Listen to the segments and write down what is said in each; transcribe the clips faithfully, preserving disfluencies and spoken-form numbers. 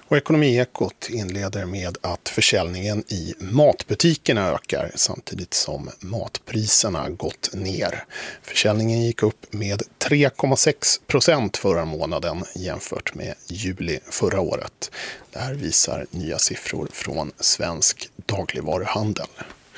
Och Ekonomiekot inleder med att försäljningen i matbutikerna ökar samtidigt som matpriserna gått ner. Försäljningen gick upp med tre komma sex procent förra månaden jämfört med juli förra året. Det här visar nya siffror från Svensk dagligvaruhandel.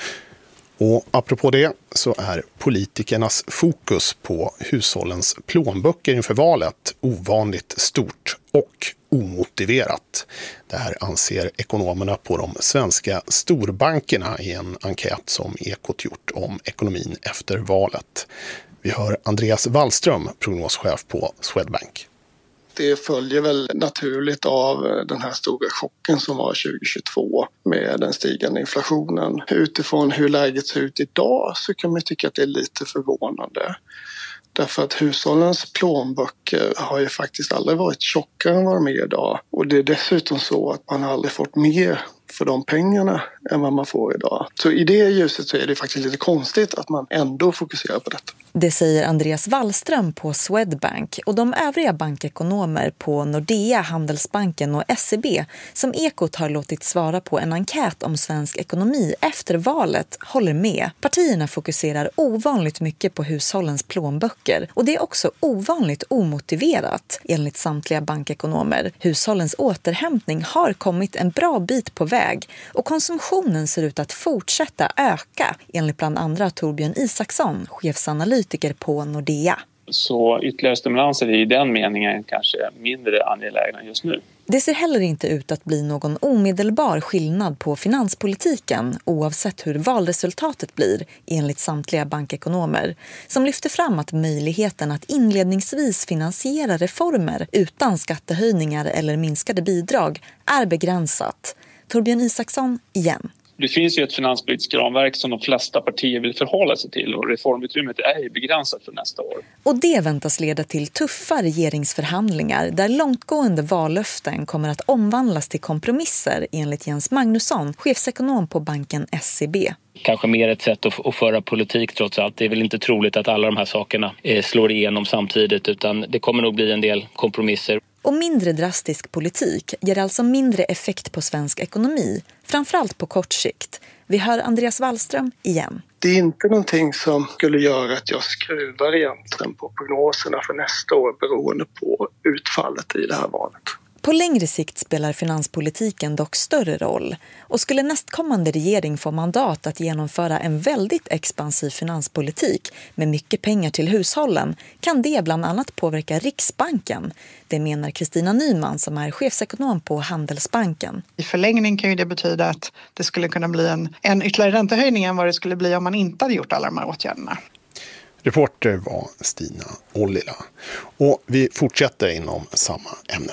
Och apropå det så är politikernas fokus på hushållens plånböcker inför valet ovanligt stort och omotiverat. Det här anser ekonomerna på de svenska storbankerna i en enkät som Ekot gjort om ekonomin efter valet. Vi hör Andreas Wallström, prognoschef på Swedbank. Det följer väl naturligt av den här stora chocken som var tjugo tjugotvå med den stigande inflationen. Utifrån hur läget ser ut idag så kan man tycka att det är lite förvånande. Därför att hushållens plånböcker har ju faktiskt aldrig varit tjockare än vad de är idag. Och det är dessutom så att man aldrig fått mer för de pengarna än vad man får idag. Så i det ljuset så är det faktiskt lite konstigt att man ändå fokuserar på detta. Det säger Andreas Wallström på Swedbank och de övriga bankekonomer på Nordea, Handelsbanken och S E B som Ekot har låtit svara på en enkät om svensk ekonomi efter valet håller med. Partierna fokuserar ovanligt mycket på hushållens plånböcker och det är också ovanligt omotiverat enligt samtliga bankekonomer. Hushållens återhämtning har kommit en bra bit på väg och konsumtionen ser ut att fortsätta öka enligt bland andra Torbjörn Isaksson, chefsanalytiker på Nordea. Så ytterligare stimulanser i den meningen kanske är mindre angelägna just nu. Det ser heller inte ut att bli någon omedelbar skillnad på finanspolitiken oavsett hur valresultatet blir enligt samtliga bankekonomer som lyfter fram att möjligheten att inledningsvis finansiera reformer utan skattehöjningar eller minskade bidrag är begränsat. Torbjörn Isaksson igen. Det finns ju ett finanspolitiskt ramverk som de flesta partier vill förhålla sig till och reformutrymmet är ju begränsat för nästa år. Och det väntas leda till tuffa regeringsförhandlingar där långtgående vallöften kommer att omvandlas till kompromisser enligt Jens Magnusson, chefsekonom på banken S E B. Kanske mer ett sätt att, att föra politik trots allt. Det är väl inte troligt att alla de här sakerna eh, slår igenom samtidigt utan det kommer nog bli en del kompromisser. Och mindre drastisk politik ger alltså mindre effekt på svensk ekonomi, framförallt på kort sikt. Vi hör Andreas Wallström igen. Det är inte någonting som skulle göra att jag skruvar egentligen på prognoserna för nästa år beroende på utfallet i det här valet. På längre sikt spelar finanspolitiken dock större roll och skulle nästkommande regering få mandat att genomföra en väldigt expansiv finanspolitik med mycket pengar till hushållen kan det bland annat påverka Riksbanken. Det menar Kristina Nyman som är chefsekonom på Handelsbanken. I förlängning kan ju det betyda att det skulle kunna bli en, en ytterligare räntehöjning än vad det skulle bli om man inte hade gjort alla de här åtgärderna. Reporter var Stina Ollila. Och vi fortsätter inom samma ämne.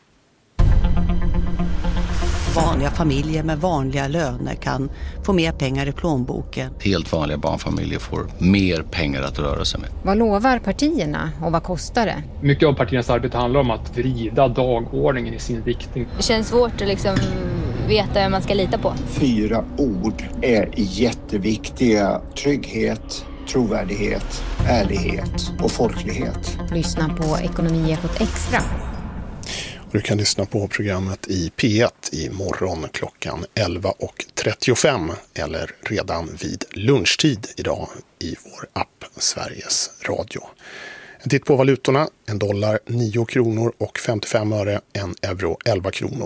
Vanliga familjer med vanliga löner kan få mer pengar i plånboken. Helt vanliga barnfamiljer får mer pengar att röra sig med. Vad lovar partierna och vad kostar det? Mycket av partiernas arbete handlar om att vrida dagordningen i sin riktning. Det känns svårt att liksom veta vem man ska lita på. Fyra ord är jätteviktiga. Trygghet, trovärdighet, ärlighet och folklighet. Lyssna på Ekonomiekot Extra. Du kan lyssna på programmet i P ett i morgon klockan elva och trettiofem eller redan vid lunchtid idag i vår app Sveriges Radio. En titt på valutorna, en dollar nio kronor och femtiofem öre, en euro elva kronor